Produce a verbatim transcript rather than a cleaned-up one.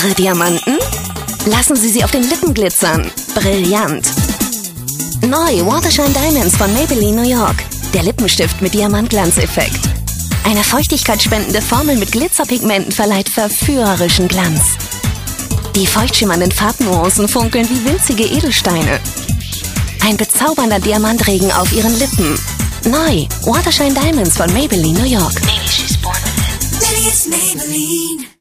Ihre Diamanten? Lassen Sie sie auf den Lippen glitzern. Brillant. Neu Watershine Diamonds von Maybelline New York. Der Lippenstift mit Diamantglanzeffekt. Eine feuchtigkeitsspendende Formel mit Glitzerpigmenten verleiht verführerischen Glanz. Die feuchtschimmernden Farbnuancen funkeln wie winzige Edelsteine. Ein bezaubernder Diamantregen auf Ihren Lippen. Neu Watershine Diamonds von Maybelline New York. Maybe she's born with it. Maybe it's Maybelline.